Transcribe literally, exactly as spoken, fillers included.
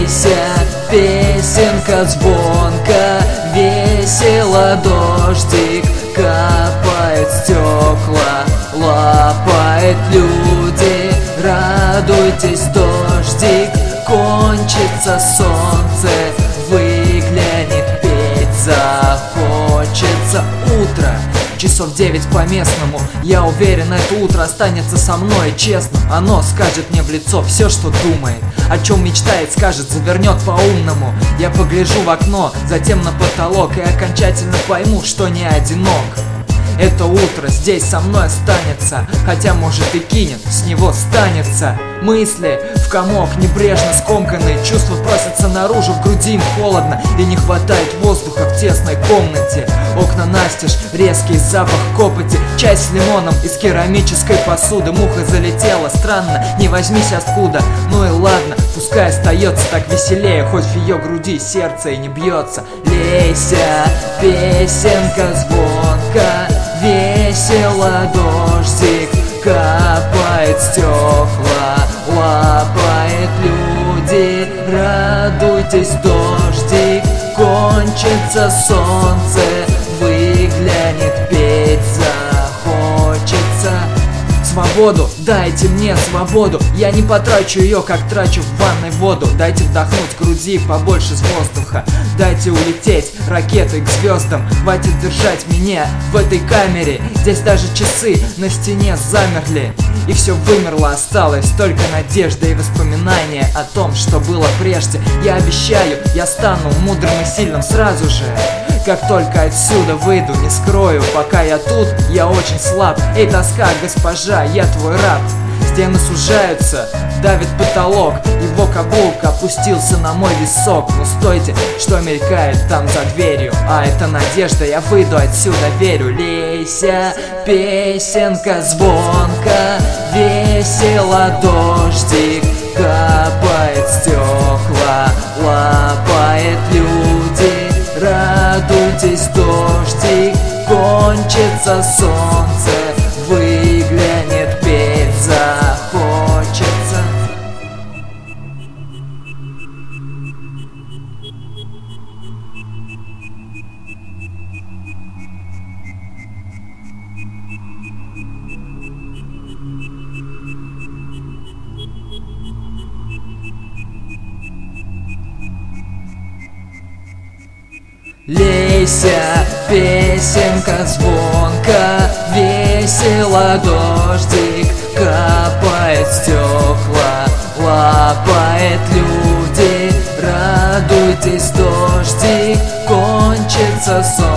Лейся, песенка звонко, весело дождик капает стекла, лапает люди. Радуйтесь, дождик кончится, солнце выглянет, петь захочется. Утро, часов девять по местному. Я уверен, это утро останется со мной. Честно, оно скажет мне в лицо все, что думает, о чем мечтает, скажет, завернет по-умному. Я погляжу в окно, затем на потолок, и окончательно пойму, что не одинок. Это утро здесь со мной останется, хотя может и кинет, с него станется. Мысли в комок небрежно скомканные, чувства просятся наружу, в груди им холодно, и не хватает воздуха в тесной комнате. Окна настежь, резкий запах копоти, чай с лимоном из керамической посуды. Муха залетела, странно, не возьмись откуда. Ну и ладно, пускай остается так веселее, хоть в ее груди сердце и не бьется. Лейся, песенка звонко, весело дождик капает стекла, лапает люди. Радуйтесь, дождик кончится, солнце выглянет, петь захочется. Свободу, дайте мне свободу, я не потрачу ее, как трачу в ванной воду. Дайте вдохнуть в груди побольше воздуха, дайте улететь ракетой к звездам. Хватит держать меня в этой камере, здесь даже часы на стене замерли. И все вымерло, осталось только надежда и воспоминания о том, что было прежде. Я обещаю, я стану мудрым и сильным сразу же, как только отсюда выйду. Не скрою, пока я тут, я очень слаб. Эй, тоска, госпожа, я твой раб. Стены сужаются, давит потолок, его каблук опустился на мой висок. Но стойте, что мелькает там за дверью? А это надежда, я выйду отсюда, верю. Лейся, песенка звонко, весело дождик капает стекла, лапает люди. Радуйтесь, дождик кончится, солнце выглянет, петь захочется. Лейся, песенка звонко, весело дождик капает стекла, лапает люди. Радуйтесь, дождик кончится, солнце